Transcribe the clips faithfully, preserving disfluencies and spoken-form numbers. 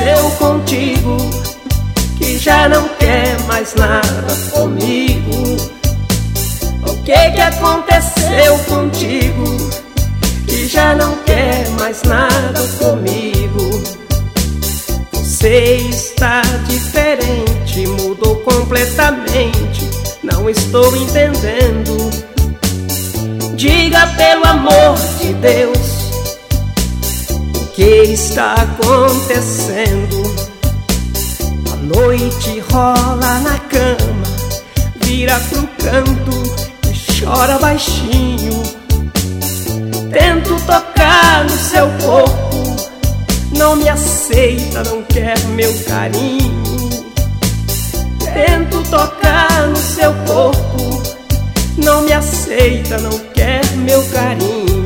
aconteceu contigo, que já não quer mais nada comigo? O que que aconteceu contigo, que já não quer mais nada comigo? Você está diferente, mudou completamente, não estou entendendo. Diga pelo amor de Deus, o que está acontecendo? A noite rola na cama, vira pro canto e chora baixinho. Tento tocar no seu corpo, não me aceita, não quer meu carinho. Tento tocar no seu corpo, não me aceita, não quer meu carinho.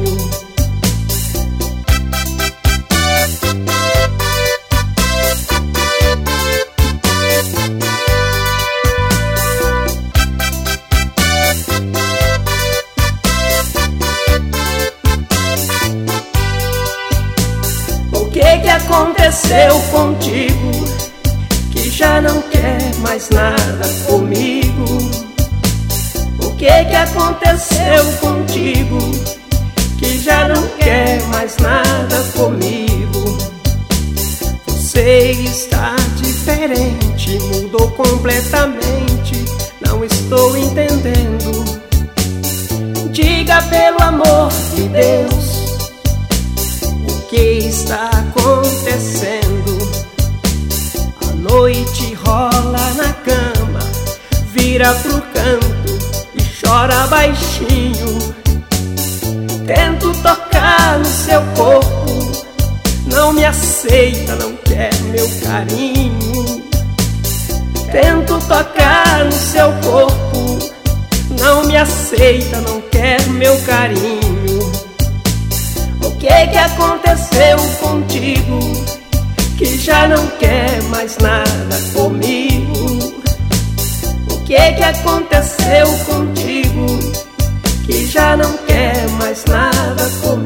O que que aconteceu contigo, que já não quer mais nada comigo? O que que aconteceu contigo, que já não quer mais nada comigo? Você está diferente, mudou completamente, não estou entendendo. Diga pelo amor de Deus, o que está acontecendo? A noite rola na cama, vira pro canto e chora baixinho. Tento tocar no seu corpo, não me aceita, não quer meu carinho. Tento tocar no seu corpo, não me aceita, não quer meu carinho. O que que aconteceu contigo, que já não quer mais nada comigo? O que que aconteceu contigo, que já não quer mais nada comigo?